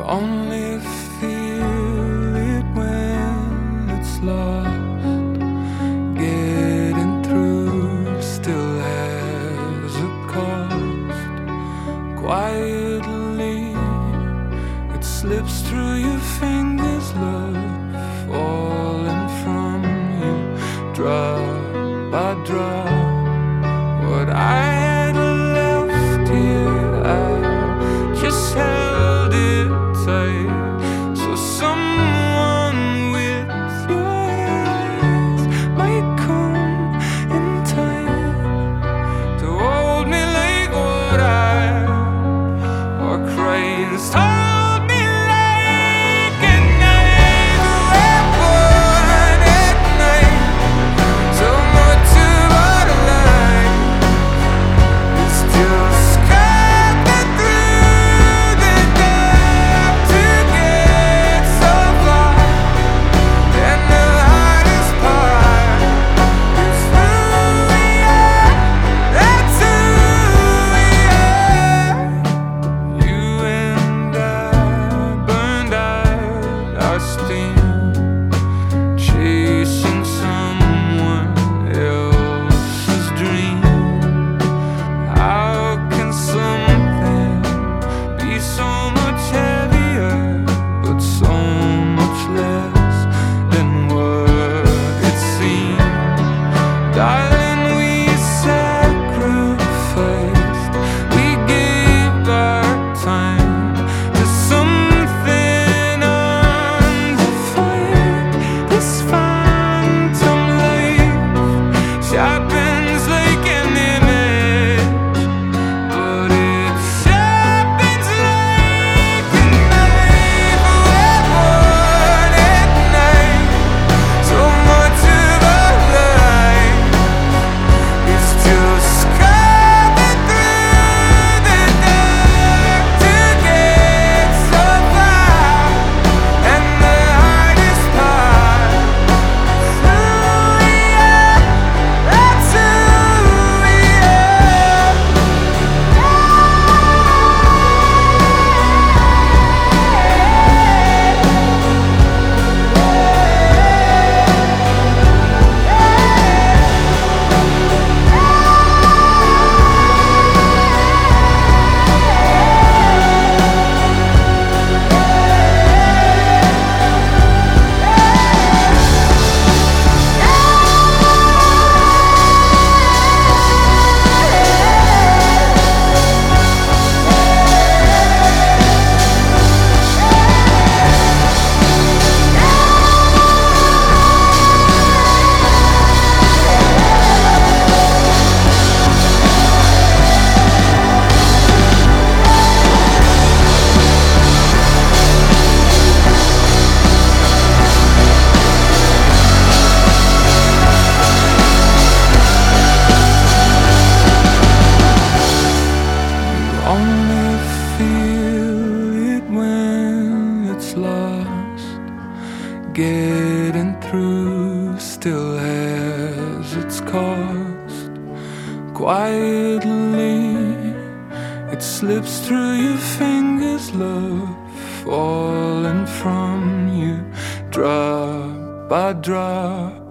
only feel it when it's lost. Getting through still has a cost. Quietly, it slips through your fingers, love, falling from you, drop by drop. What I had left here, I just held it tight. So someone with your eyes might come in time to hold me like what I or cranes told me like at night. We're born at night, so much of our life is just cutting through the dark to get so far. And the hardest part is who we are. That's who we are. You and I burned out our steam, chasing someone else's dream. How can something be so much heavier, but so much less than what it seemed? Darling, we sacrificed, we gave our time to something undefined. This phantom life sharpens like an image, but it sharpens like a knife. We're born at night, so much of our life is just coming through the dark to get so far. And the hardest part is who we are. That's who we are. Only feel it when it's lost. Getting through still has its cost. Quietly, it slips through your fingers, love, falling from you, drop by drop.